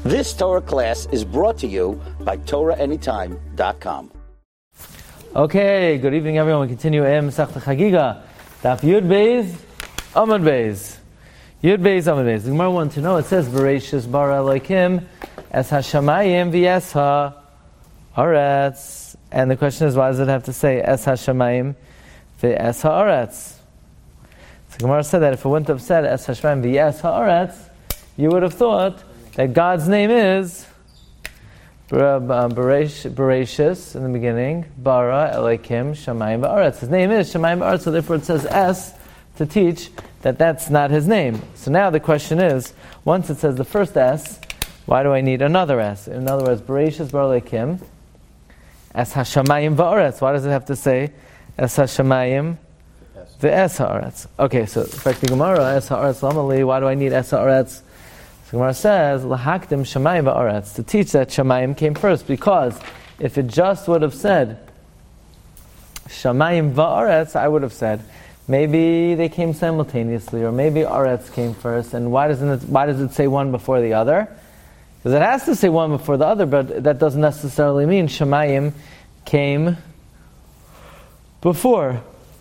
This Torah class is brought to you by TorahAnytime.com. Okay, good evening everyone. We continue Masechta Chagiga. Daf Yud Beis, Amud Beis. Yud Beis, Amud Beis. The Gemara wanted to know, it says, Bereshis bara Elokim es hashamayim v'es ha'aretz. And the question is, why does it have to say es hashamayim v'es ha'aretz? The Gemara said that if it wouldn't have said es hashamayim v'es ha'aretz, you would have thought that God's name is Bereshis in the beginning, bara Elokim shamayim v'aretz. His name is shamayim v'aretz, so therefore it says es to teach that that's not his name. So now the question is, once it says the first S, why do I need another S? In other words, Bereshis bara Elokim es hashamayim v'aretz. Why does it have to say es hashamayim v'es ha'aretz? Okay, so in fact the Gemara, es ha'aretz lamali, why do I need es ha'aretz? The Gemara says, lahakdim shamayim v'aretz, to teach that shamayim came first, because if it just would have said shamayim v'aretz, I would have said maybe they came simultaneously, or maybe aretz came first, and why does it say one before the other? Because it has to say one before the other, but that doesn't necessarily mean shamayim came before.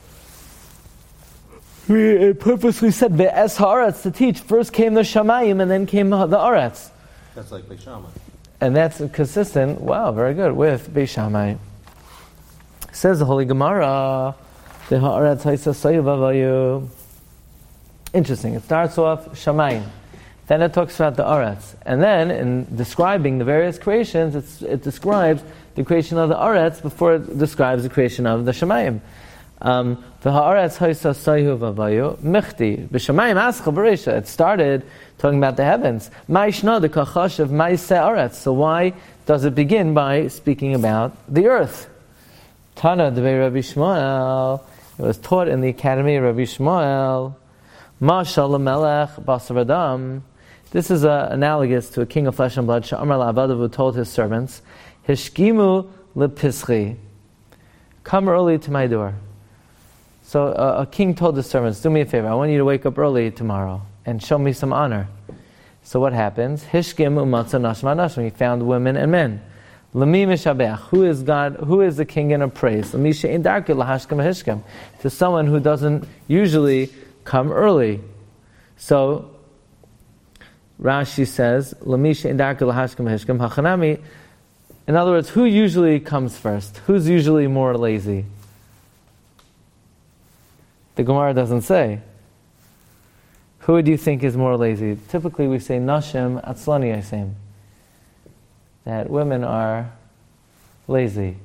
It purposely said ve'es ha'aretz to teach. First came the shamayim and then came the aretz. That's like Beis Shammai. And that's consistent, wow, very good, with Beis Shammai. Says the Holy Gemara, the ha'aretz ha'isa sayu v'avayu. Interesting, it starts off shamayim. Then it talks about the aretz. And then, in describing the various creations, it describes the creation of the aretz before it describes the creation of the shamayim. The ha'aretz ha'isa sayu v'avayu michti b'shamayim ascha b'reisha. It started talking about the heavens. Ma'ishna the kachash of ma'iseh aretz. So why does it begin by speaking about the earth? Tana devei Rabbi Shmuel. It was taught in the academy of Rabbi Shmuel. Mashal l'melech basar v'dam. This is analogous to a king of flesh and blood. Sha'amar la'avadav, who told his servants, Hishkimu lepischi. Come early to my door. So a king told his servants, do me a favor, I want you to wake up early tomorrow and show me some honor. So what happens? Hishkim umatza nashma nashma. He found women and men. Lami mishabeach. Who is God? Who is the king in a praise? Lami she'in darkei lahashkem hishkim. To someone who doesn't usually come early. So Rashi says, Lami she'in darkei lahashkem hishkim hachanami. In other words, who usually comes first? Who's usually more lazy? The Gemara doesn't say. Who do you think is more lazy? Typically we say Nashim Atzlani Yasem. That women are lazy.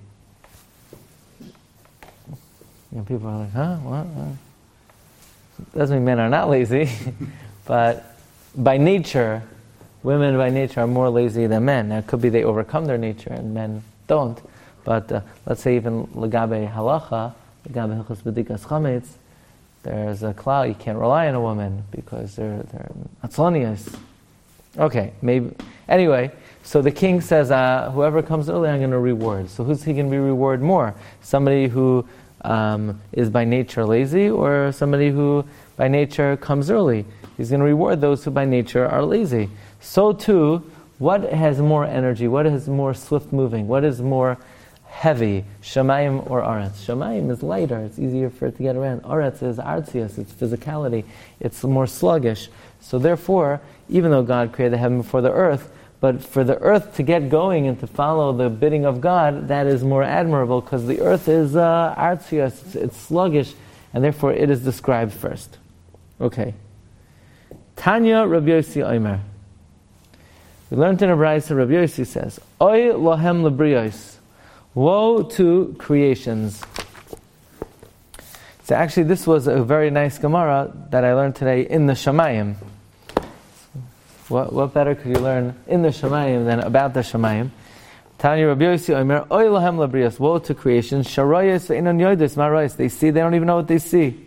People are like, huh? What? Doesn't mean men are not lazy, but by nature, women by nature are more lazy than men. Now it could be they overcome their nature and men don't. But let's say even Lagabe Halacha, Lagabe Hilchos B'dikas Chametz, there's a cloud, you can't rely on a woman because they're atzlanias. Okay, maybe. Anyway, so the king says, whoever comes early, I'm going to reward. So who's he going to be reward more? Somebody who is by nature lazy, or somebody who by nature comes early? He's going to reward those who by nature are lazy. So too, what has more energy? What is more swift moving? What is more heavy, shamayim or aretz? Shamayim is lighter, it's easier for it to get around. Aretz is artzius, it's physicality, it's more sluggish. So therefore, even though God created the heaven before the earth, but for the earth to get going and to follow the bidding of God, that is more admirable, because the earth is artzius, it's sluggish, and therefore it is described first. Okay. Tanya Rabbi Yossi Omer. We learned in a brayso, Rabbi Yossi says, Oy lohem lebriyos. Woe to creations. So actually this was a very nice Gemara that I learned today in the Shamayim. What better could you learn in the Shamayim than about the Shamayim? Tanya Rabbi Yossi Omer, Oy lahem labrios, woe to creations, sharoyos ve'inon yodos maroyos. They see, they don't even know what they see.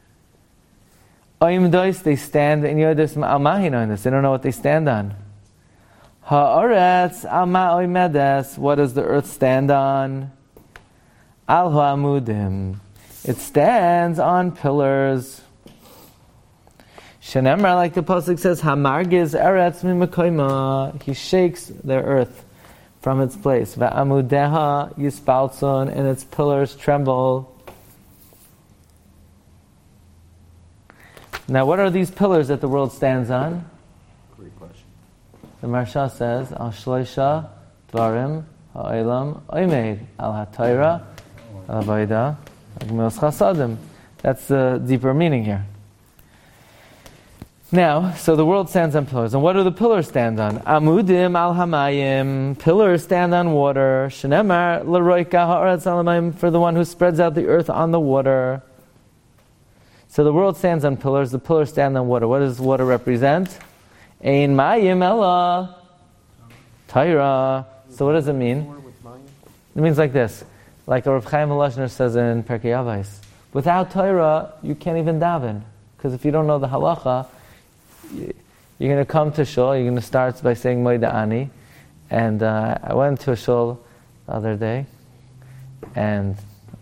Oyim dois, they stand in yodos al mahinoinus, they don't know what they stand on. Ha'aretz al ma'oimedes, what does the earth stand on? Al ha'amudim, it stands on pillars. Shenemar, like the pasuk says, Hamargiz eretz mimakoima. He shakes the earth from its place. Va'amudeha yispaltzon, and its pillars tremble. Now, what are these pillars that the world stands on? Great question. The Maharsha says, Al shloisha dvarim ha'olam oimed al ha'torah al avodah al gemilas chasadim. That's the deeper meaning here. Now, so the world stands on pillars. And what do the pillars stand on? Amudim al hamayim. Pillars stand on water. Shenemar l'roika ha'aretz al hamayim, for the one who spreads out the earth on the water. So the world stands on pillars. The pillars stand on water. What does water represent? Ein mayim ella Torah. So what does it mean? It means like this. Like Rav Chaim Volozhiner says in Perkei Avos. Without Torah, you can't even daven. Because if you don't know the halacha, you're going to come to shul, you're going to start by saying Moida Ani. And I went to a shul the other day, and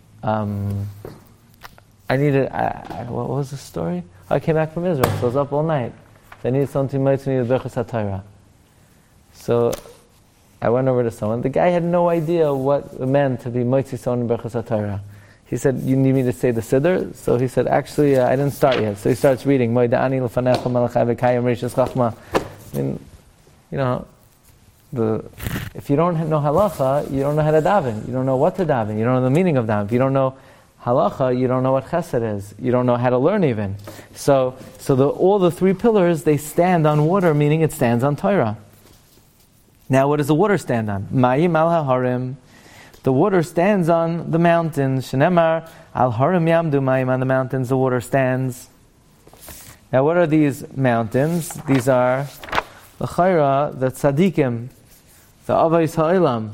I needed, what was the story? I came back from Israel, so I was up all night. So I needed someone to invite me to Berchus HaTorah. So I went over to someone. The guy had no idea what it meant to be Moitzi someone in Berchus HaTorah. He said, you need me to say the Siddur? So he said, actually, I didn't start yet. So he starts reading, Moida Ani l'fanecha malachai v'kayim reishis chachma. I mean, you know, if you don't know halacha, you don't know how to daven. You don't know what to daven. You don't know the meaning of daven. If you don't know halacha, you don't know what chesed is. You don't know how to learn even. So all the three pillars, they stand on water, meaning it stands on Torah. Now, what does the water stand on? Mayim al haharim. The water stands on the mountains. Shenemar al harim yamdu mayim, on the mountains the water stands. Now, what are these mountains? These are the chayra, the tzadikim, the avos ha'olam.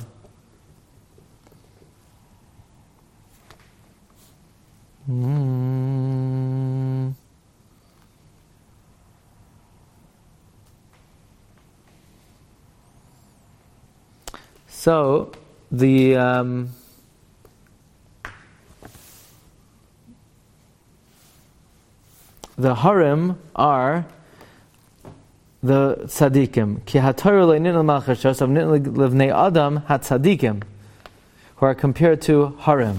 So the harim are the tzadikim. Ki haTorah le'nin al-malchashos of nin levnei adam hatzadikim, who are compared to harim.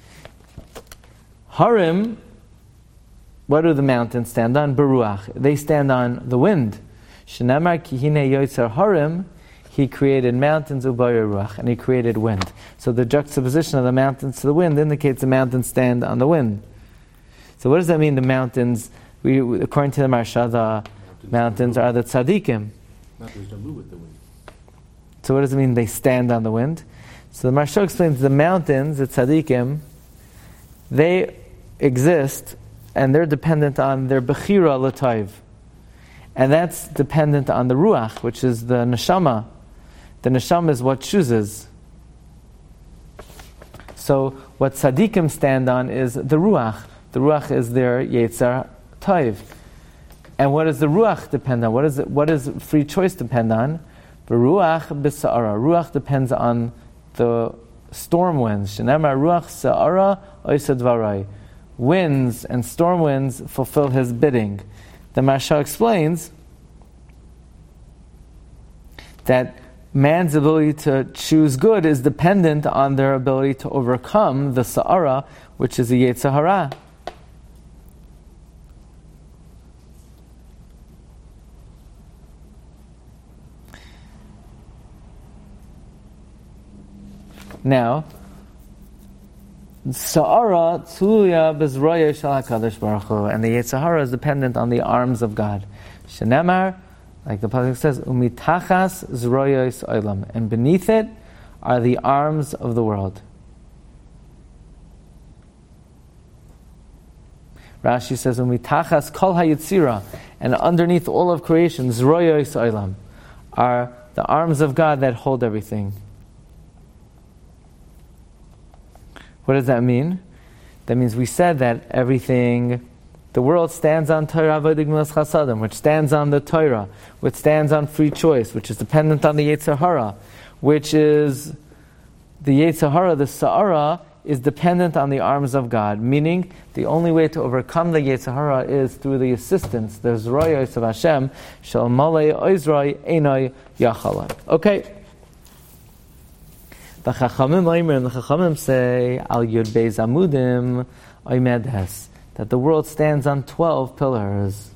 Harim, what do the mountains stand on? Beruach. They stand on the wind. Shenamar ki hine yotzer harim. He created mountains ubayir ruach, and he created wind. So the juxtaposition of the mountains to the wind indicates the mountains stand on the wind. So what does that mean? The mountains, according to the Maharsha, the mountains are the tzadikim. Mountains don't move with the wind. So what does it mean? They stand on the wind. So the Maharsha explains the mountains, the tzadikim, they exist and they're dependent on their bechira l'tayv, and that's dependent on the ruach, which is the neshama. The neshama is what chooses. So what tzadikim stand on is the ruach. The ruach is their yetzer tayv. And what does the ruach depend on? What does free choice depend on? The ruach b'sa'ara. Ruach depends on the storm winds. Shenemar ruach sa'ara oisa dvarai. Winds and storm winds fulfill his bidding. The Maharsha explains that man's ability to choose good is dependent on their ability to overcome the sa'ara, which is the yetzer hara. Now, Sa'ara tzuya bezraya shel HaKadosh Baruch Hu, and the yetzer hara is dependent on the arms of God. Shenemar, like the pasuk says, umitachas zroyos olam, and beneath it are the arms of the world. Rashi says, umitachas kol hayitzira, and underneath all of creation, zroyos olam, are the arms of God that hold everything. What does that mean? That means we said that everything, the world stands on Torah avodah gemilas chasadim, which stands on the Torah, which stands on free choice, which is dependent on the yetzer hara, which is the yetzer hara, the sa'ara, is dependent on the arms of God, meaning the only way to overcome the Yetzer Hara is through the assistance, the Zroyos of Hashem, Shal Malay Oizroi Einoi Yachalai. Okay. The Chachamim say, Al Yud Beis Amudim Oimedhes, that the world stands on 12 pillars.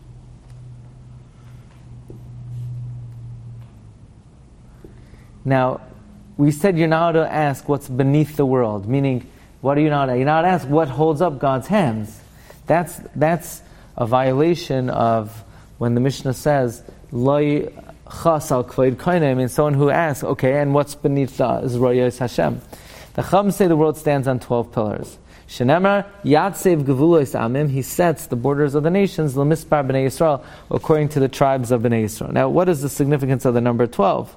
Now, we said you're not to ask what's beneath the world, meaning, what are you not? You're not to ask what holds up God's hands. That's a violation of when the Mishnah says, Loi chas al kvoid koine, I mean, someone who asks, okay, and what's beneath the Zroyos Hashem? The Chum say the world stands on 12 pillars. Shenemar Yatsev Gevulos Amim, he sets the borders of the nations, L'mispar B'nai Yisrael, according to the tribes of B'nai Yisrael. Now, what is the significance of the number 12?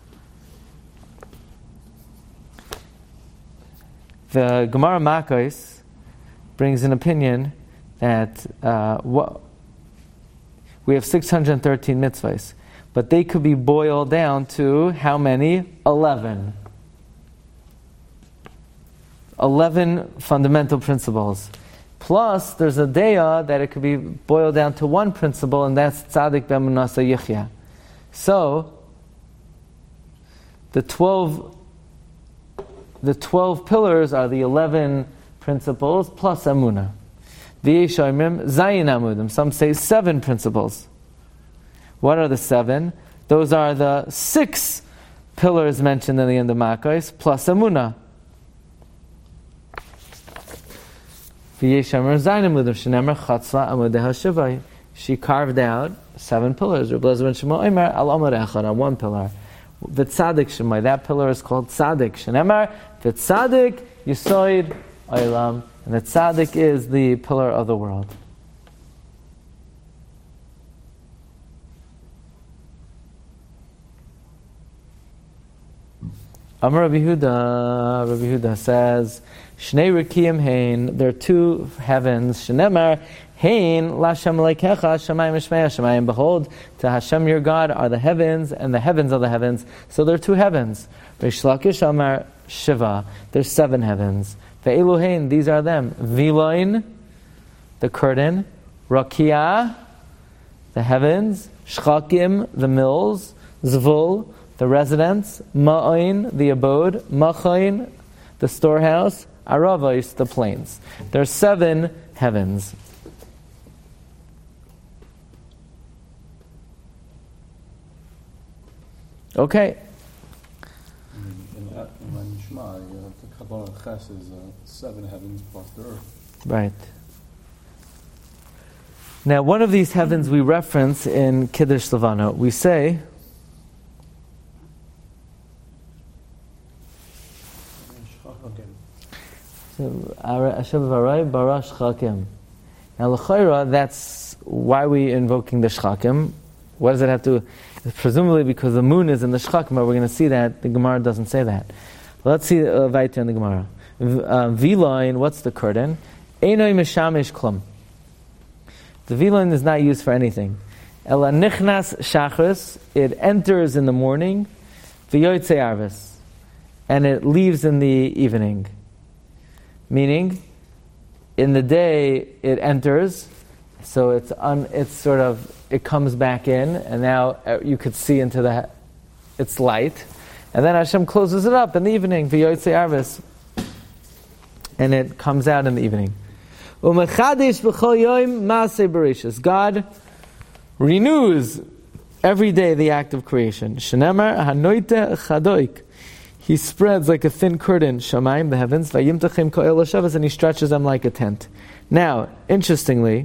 The Gemara Makos brings an opinion that we have 613 mitzvahs, but they could be boiled down to how many? 11. 11 fundamental principles. Plus, there's a daya that it could be boiled down to one principle, and that's Tzadik B'Emunasa Yichya. So, the 12 pillars are the 11 principles plus Emunah. V'yeshaymim Zayin Amudim. Some say 7 principles. What are the 7? Those are the 6 pillars mentioned in the end of Makos plus Emunah. V'yeshaymim Zayin Amudim Shenemar Chatzla Amudei HaShivai. She carved out 7 pillars. Reb Elazar ben Shmuel Omer Al Amud Echad, on one pillar. The Tzadik Shemai, that pillar is called Tzadik. Shenemar, the Tzadik Yisoid Olam, and the Tzadik is the pillar of the world. Amar Rabbi Yehuda says, Shnei Rikiyim Hein, there are 2 heavens. Shenemar, Hein, Lashem Leikecha, Shemayim Shmei Shemayim. Behold, to Hashem your God are the heavens, and the heavens of the heavens. So there are 2 heavens. Reish Lakish Amar Shiva, there's 7 heavens. Ve'elu Hein, these are them. Viloin, the curtain. Rakia, the heavens. Shchakim, the mills. Zvul, the residence. Ma'oin, the abode. Machain, the storehouse. Aravos, the plains. There are 7 heavens. Okay. In Shema, the Kabbalah Ches is 7 heavens plus the earth. Right. Now, one of these heavens we reference in Kiddush Levana. We say, Hashem Varay Bara Shchakim. Now, l'chayra, that's why we invoking the Shchakim. What does it have to? Presumably because the moon is in the Shchakim, but we're going to see that the Gemara doesn't say that. Let's see weiter in the Gemara. Viloin, what's the curtain? Einoi meshamish klum. The viloin is not used for anything. Ela nichnas shachris, it enters in the morning. V'yoytze arvis, and it leaves in the evening. Meaning, in the day it enters, so it comes back in, and now you could see into its light, and then Hashem closes it up in the evening, v'yoytze arvis, and it comes out in the evening. U'mechadesh b'chol yoyim maaseh bereshis. God renews every day the act of creation. Shenemar hanoite chadoik. He spreads like a thin curtain, shamayim, the heavens, vayimtachim ko'el l'shavas, and he stretches them like a tent. Now, interestingly,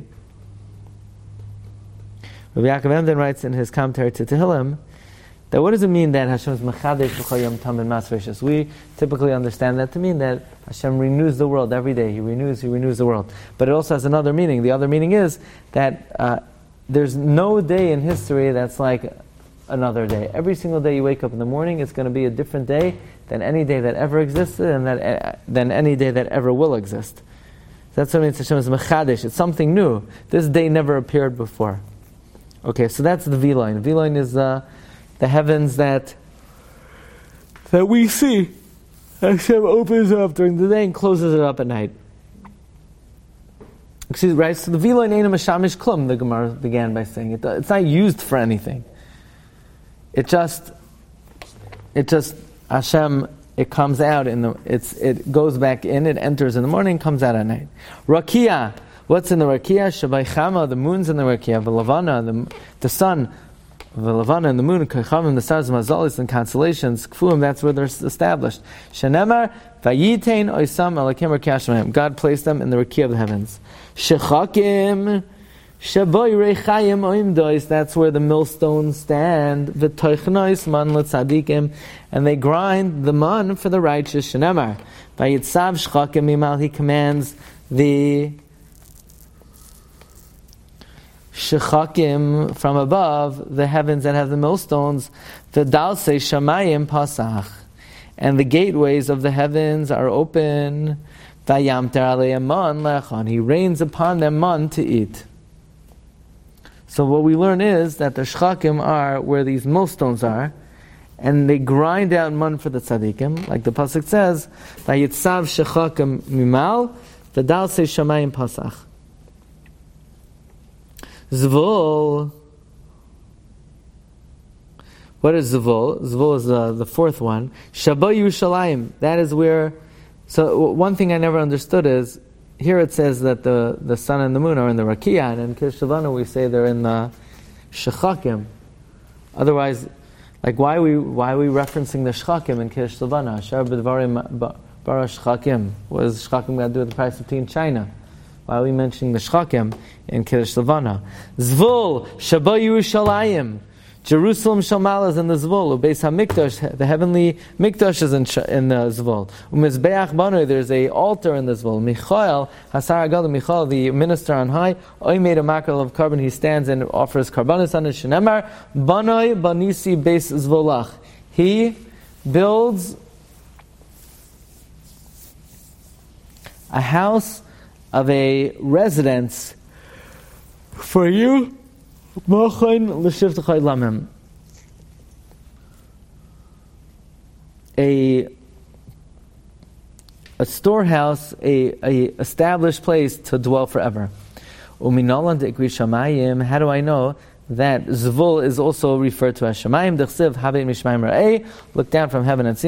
Rabbi Yaakov Emden writes in his commentary to Tehillim, that what does it mean that Hashem is mechadesh b'chol yom tam and masreshus? We typically understand that to mean that Hashem renews the world every day. He renews the world. But it also has another meaning. The other meaning is that there's no day in history that's like another day. Every single day you wake up in the morning, it's going to be a different day than any day that ever existed and than any day that ever will exist. That's what it means Hashem is mechadesh. It's something new. This day never appeared before. Okay, so that's the V-line. V-line is the heavens that we see. Hashem opens it up during the day and closes it up at night. Excuse me, right? So the V'lo Eina Meshamish Klum, the Gemara began by saying it's not used for anything. It just Hashem. It comes out it goes back in. It enters in the morning, comes out at night. Rakia. What's in the Rakia? Shabbai Chama, the moon's in the Rakia. V'Lavana, the sun. V'Lavana and the moon, Kechavim, the stars, Mazalis and constellations, Kfuim, that's where they're established. Shenemar, Vayitein Oisam Elakim Rakia Shemayim. God placed them in the Rakia of the heavens. Shechakim, Shaboy Rechayim Oimdois, that's where the millstones stand. V'Toichnois Man L'Tzadikim, and they grind the man for the righteous. Shenemar, Vayitzav Shechakim Mimal, he commands the Shechakim from above, the heavens that have the millstones, the Dalse Shamayim Pasach, and the gateways of the heavens are open. Vayamter Aleim Man Lechon, he rains upon them man to eat. So what we learn is that the Shechakim are where these millstones are, and they grind out man for the tzaddikim, like the pasuk says, Vayitzav Shechakim Mimal, the Dalse Shamayim Pasach. Zvul. What is Zvul? Zvul is the fourth one. Shabbat Yerushalayim. That is where. So one thing I never understood is here it says that the sun and the moon are in the Rakia, and in Kiddush Levana we say they're in the Shechakim. Otherwise, like why are we referencing the Shechakim in Kiddush Levana? Shar b'dvarim bara Shechakim. What does Shechakim got to do with the price of tea in China? Why are we mentioning the Shechakim in Kiddush Levana? Zvul, Shabbat Yerushalayim. Jerusalem Shalmala is in the Zvul. Ubeis HaMikdash, the heavenly Mikdash is in the Zvul. Umizbeach Banoi, there's a altar in the Zvul. Michael, Hasar Agad Michael, the minister on high, Oy made a makal of carbon, he stands and offers karbanis on it. Shenemar, Banoi Banisi Beis Zvulach. He builds a house of a residence for you, a storehouse, a established place to dwell forever. How do I know that Zvul is also referred to as Shamayim? Look down from heaven and see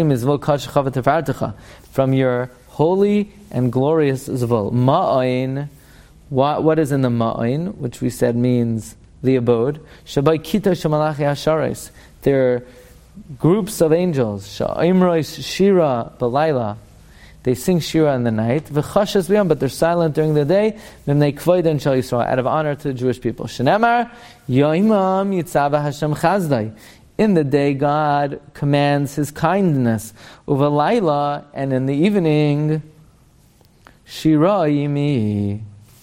from your holy and glorious Zvul. Ma'ain, what is in the Ma'ain, which we said means the abode. Shabai Kita Shamalachi Hasharis. There are groups of angels. Sha'imrois Shira Balayla. They sing Shira in the night. V'chashas b'yom, but they're silent during the day. Mimnei kvoiden shal Yisrael, out of honor to the Jewish people. Shenemar Yoimam Yitzava Hashem Chazdai. In the day, God commands His kindness. Uvalayla, and in the evening, Shira Yimi.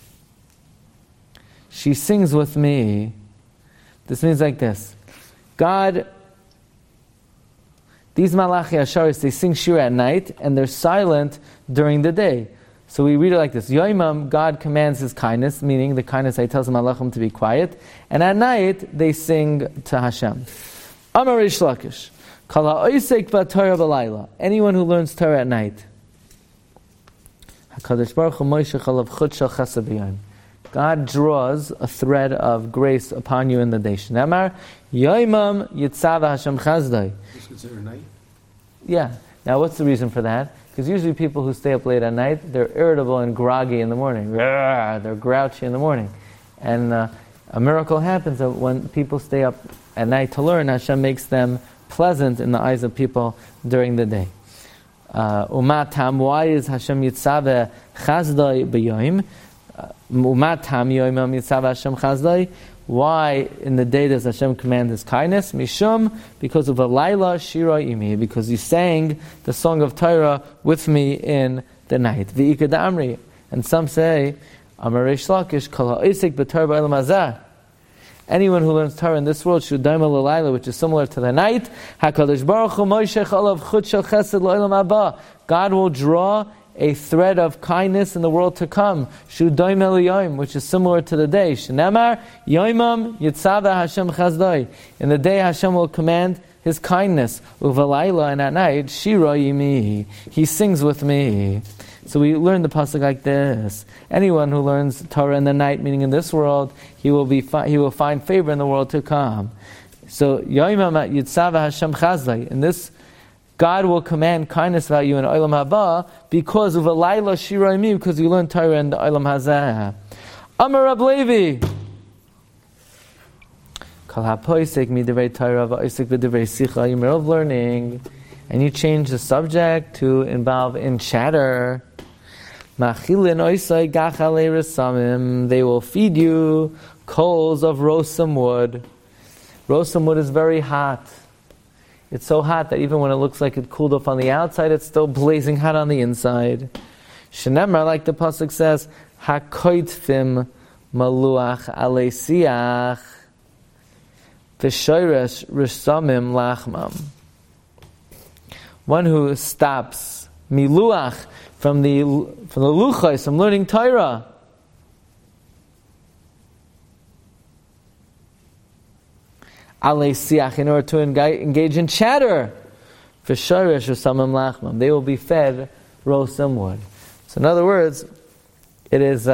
She sings with me. This means like this. God, these Malachi Asharis, they sing Shira at night, and they're silent during the day. So we read it like this. Yoimam, God commands His kindness, meaning the kindness He tells the Malachim to be quiet. And at night, they sing to Hashem. Amar Reish Lakish, Kala Oisek B'Torah B'Layla. Anyone who learns Torah at night. HaKadosh Baruch Hu Moshe Chalav Chut Shel Chesed B'Yom. God draws a thread of grace upon you in the day. Shnemar, Yoimam Yitzava Hashem Chazdai. This considered night? Yeah. Now what's the reason for that? Because usually people who stay up late at night, they're irritable and groggy in the morning. They're grouchy in the morning. And a miracle happens that when people stay up at night to learn, Hashem makes them pleasant in the eyes of people during the day. Umatam, why is Hashem Yitzava Chazdai B'Yoim? Why in the day does Hashem command His kindness? Mishum, because of a Laila Shira Imi, because you sang the song of Torah with me in the night. V'ikad Amri, and some say, Amar Reish Lakish, Kol ha'isik b'Torah b'olam hazeh. Anyone who learns Torah in this world should daima l'layla, which is similar to the night. HaKadosh Baruch Hu Moshe Chalav Chut Shel Chesed L'olam Haba. God will draw a thread of kindness in the world to come. Shudoim Eliyom, which is similar to the day. Shenemar Yoimam Yitzava Hashem Chazdai. In the day Hashem will command His kindness. Uvalayla, and at night, Shira Yimi, He sings with me. So we learn the pasuk like this: anyone who learns Torah in the night, meaning in this world, he will find favor in the world to come. So Yoimam Yitzava Hashem Chazlai. In this, God will command kindness about you in Olam Haba because of a Laila Shira Yimi, because you learn Torah in the Olam Hazeh. Amar Rab Levi. Kol hapoisek midivrei Torah va'oisek v'divrei sicha. You're of learning, and you change the subject to involve in chatter. Machilin oisai gachalei resamim. They will feed you coals of rosam wood. Rosam wood is very hot. It's so hot that even when it looks like it cooled off on the outside, it's still blazing hot on the inside. Shenemar, like the pasuk says, hakoitfim maluach alei siach v'shoyresh resamim lachmam. One who stops miluach from the luchos, from learning Torah, alei siach, in order to engage in chatter, v'shoyresh resamim lachmam, they will be fed rosam wood. So in other words, it is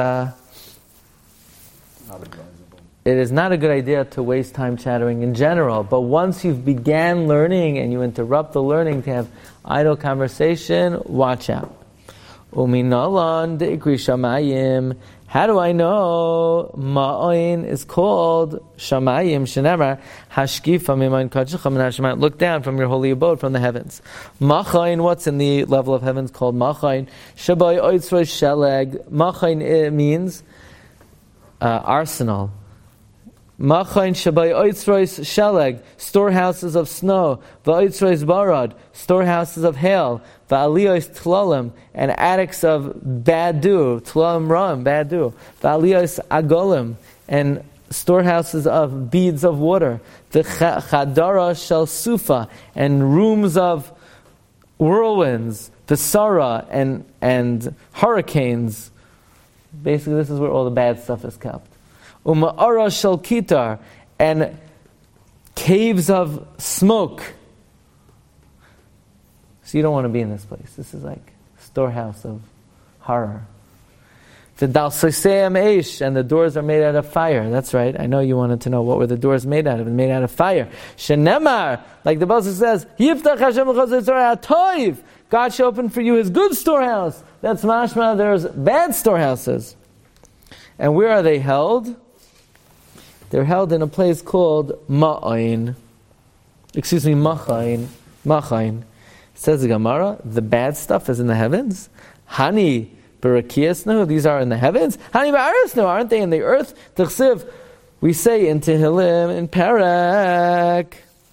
not a good idea to waste time chattering in general, but once you've began learning and you interrupt the learning to have idle conversation, watch out. Uminalan de'ikri shamayim. How do I know ma'oin is called shamayim? Shenemar hashkifa mimayin kadshecha min hashamayim. Look down from your holy abode, from the heavens. Machain, what's in the level of heavens called machain? Shabai oitzroi sheleg. Machain means arsenal. Machain shabai oitzrois sheleg, storehouses of snow. Va'oitzrois barad, storehouses of hail. Va'aliyos tlalim, and attics of bad dew. Tlalim ram, bad dew. Va'aliyos agolim, and storehouses of beads of water. V'chadara shel sufa, and rooms of whirlwinds. V'sara, and hurricanes. Basically, this is where all the bad stuff is kept. Uma'ara shel kitar, and caves of smoke. So you don't want to be in this place. This is like storehouse of horror. The dal soseam eish, and the doors are made out of fire. That's right. I know you wanted to know what were the doors made out of. Made out of fire. Shenemar, like the pasuk says, Yiftach Hashem l'chazor toiv. God shall open for you His good storehouse. That's mashma. There's bad storehouses. And where are they held? They're held in a place called Machain. Machain. Says the Gemara, the bad stuff is in the heavens. Hani barakiasnu, these are in the heavens. Hani ba'arisnu, aren't they in the earth? T'chsiv, we say in Tehillim, in Parak,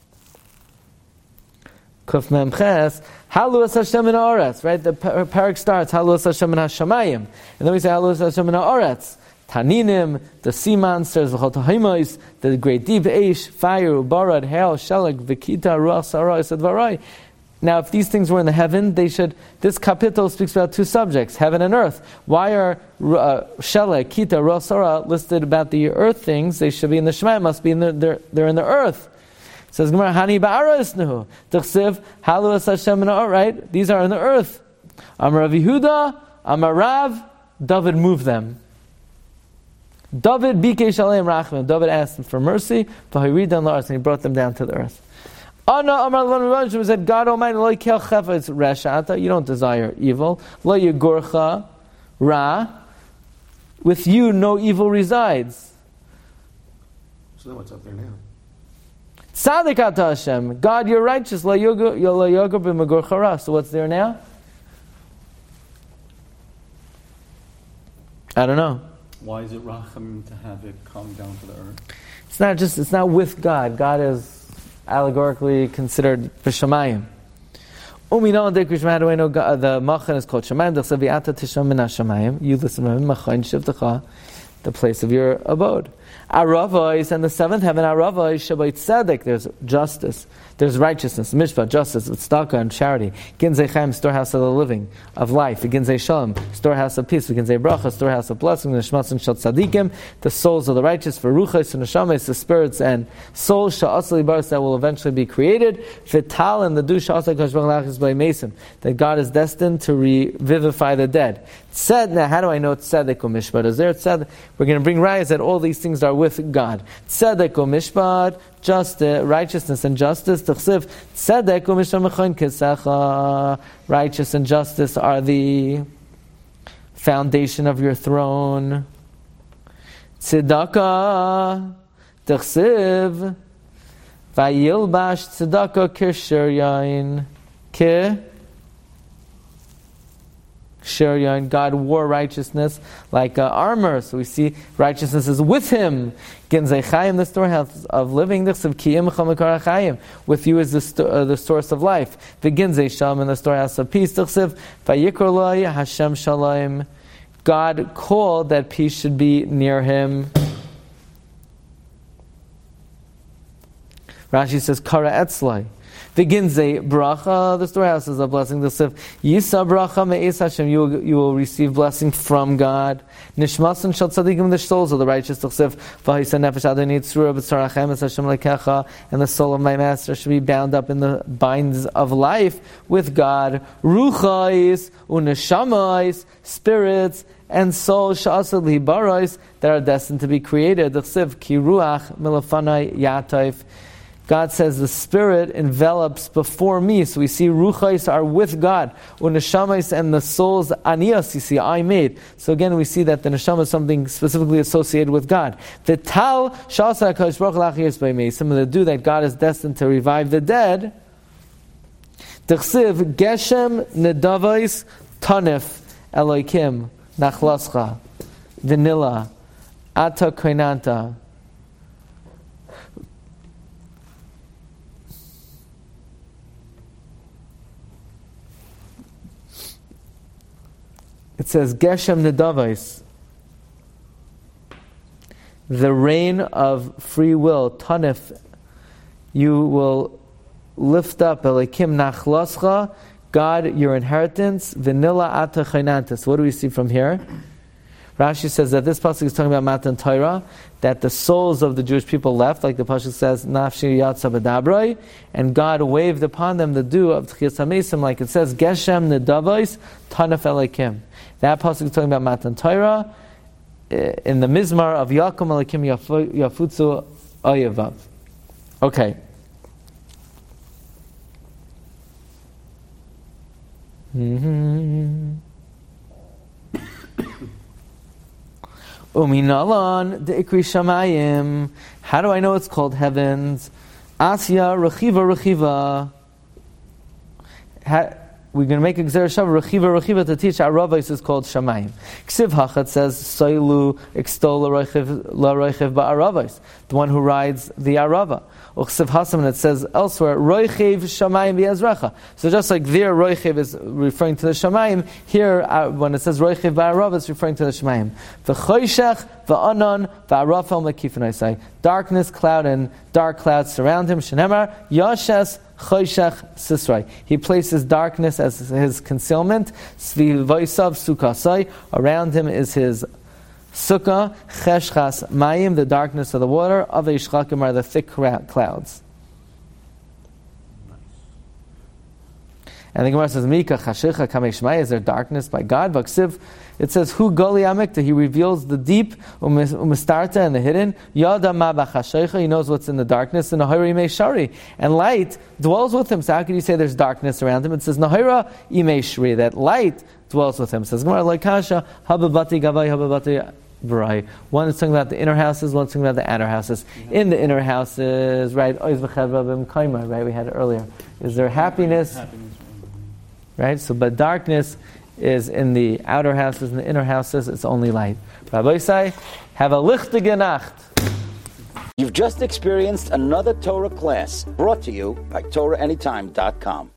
Kuf Mem Ches, Halu es Hashem in ha'aretz, right? The Parak starts, Halu es Hashem in ha'shamayim. And then we say, Halu es Hashem in ha'aretz. Taninim, the sea monsters, the great deep eish, fire, ubarad, hail, shelag, vikita, ruach, sarai, sedvarai. Now, if these things were in the heaven, this kapitel speaks about two subjects, heaven and earth. Why are shelag, kita, ruach, sarah listed about the earth things? They should be in the Shema, must be they're in the earth. It says, Gemara, Hani ba'arisnu, t'chsiv, halu es Hashem in ha'aretz, right? These are in the earth. Amar Rav Yehuda, Amar Rav, David moved them. David bikesh aleim rachman. David asked them for mercy, and he brought them down to the earth. Ana Amar Lavan said, God Almighty, lo yikel chefetz reshata. You don't desire evil. Lo yigorcha ra. With you, no evil resides. So what's up there now? Tzadik ata Hashem. God, you're righteous. Lo yoga b'megorcha ra. So what's there now? I don't know. Why is it rachamim to have it come down to the earth? It's not with God. God is allegorically considered b'shamayim. How do I know the machan is called shamayim? You listen to him, machan shivtecha, the place of your abode. Aravos, and the seventh heaven, Aravos, Shabbat Tzedek, there's justice, there's righteousness, Mishpah, justice, Tzedakah, and charity. Ginzei Chaim, storehouse of the living, of life. Ginzei Shalom, storehouse of peace. Ginzei Bracha, storehouse of blessing. Nishmas and Shal Tzadikim, the souls of the righteous. For Ruchos and Neshames, the spirits and souls, Sha'asali Baris, that will eventually be created. Vital, and the Dush, by Mason, that God is destined to revivify the dead. Tzed, now how do I know Tzedek or Mishpat? Is there Tzedek? We're going to bring rayas that all these things are with God. Tzedek or Mishpat, justice, righteousness and justice. T'chsiv, Tzedek or Mishpat Mechon Kisecha, righteous and justice are the foundation of your throne. Tzedakah, T'chsiv, Vayilbash Tzedakah Kishir Yain, Shiryan, God wore righteousness like armor. So we see righteousness is with him. Ginzei Chaim, the storehouse of living. With you is the source of life. The Ginzei Shalom, in the storehouse of peace. Vayikrolai Hashem Shalom. God called that peace should be near him. Rashi says, Kara Etzlai. The Ginzei Bracha, the storehouse is a blessing. The Sif Yisa Bracha Me'es Hashem, you will receive blessing from God. Nishmas and Shal Tzadikim, the souls of the righteous. The Sif V'Hisa Nefesh Adonai Tzura B'Tzarachem Es Hashem Lekecha, and the soul of my master should be bound up in the binds of life with God. Ruchais Uneshamais, spirits and souls Sha'asad Libarais, that are destined to be created. The Sif Ki Ruach Milafanai Yataif. God says the Spirit envelops before me. So we see Ruchais are with God. Uneshamais, and the souls Anias, you see, I made. So again we see that the Neshama is something specifically associated with God. The Tal Shasa HaKadosh Baruch Hu Lachiyos B'Yimei, some of the do that God is destined to revive the dead. T'chsiv Geshem Nedavais Tanif Elokim Nachlascha Vanilla Ata Koinanta. It says, Geshem Nedavais, the rain of free will, Tanif, you will lift up, Elikim Nachlascha, God, your inheritance, Vanilla Ata Chainantis. What do we see from here? Rashi says that this pasuk is talking about Matan Torah, that the souls of the Jewish people left, like the pasuk says, Nafshi Yatsa B'Dabroi, and God waved upon them the dew of Tchias HaMesim, like it says, Geshem Nedavais, Tanif Elikim. That pasuk is talking about Matan Torah in the Mizmar of Yakum Elikim Yafutzu Oyevav. Okay. Uminalan de Ikri Shamayim. How do I know it's called heavens? Asya Rechiva. We're going to make a Gzera Shav Rechiva to teach Aravos is called Shamayim. Ksiv Hachat says Soilu Extol La Roichiv Ba'aravos, the one who rides the Arava. Ksiv Hasam, and it says elsewhere Roichiv Shamayim B'Ezrecha. So just like there Roichiv is referring to the Shamayim, here when it says Roichiv Ba'aravos, it's referring to the Shamayim. V'choshech v'anon v'arafel mekifin. Darkness, cloud, and dark clouds surround him. Shenemar Yashes Choshech Sisrai. He places darkness as his concealment. Svivoisav Sukasai. Around him is his sukkah. Cheshchas Mayim, the darkness of the water. Avei Shchakim are the thick clouds. And the Gemara says, Mika Chashicha Kamei Shmai, is there darkness by God? Vaksiv, it says, Hu Goli Amikta, he reveals the deep, Umistarta, and the hidden. Yada Ma B'Chashicha, he knows what's in the darkness, and Nahira Imei Shari. And light dwells with him. So how can you say there's darkness around him? It says, Nahira Imei Shri, that light dwells with him. It says, Gemara Laikasha, Hababati Gavai, Hababati Barai. One is talking about the inner houses, one is talking about the outer houses. In the inner houses, right, right, we had it earlier. Is there happiness? Right? So, but darkness is in the outer houses, in the inner houses, it's only light. Rabbi Say, have a lichtige Nacht. You've just experienced another Torah class brought to you by TorahAnytime.com.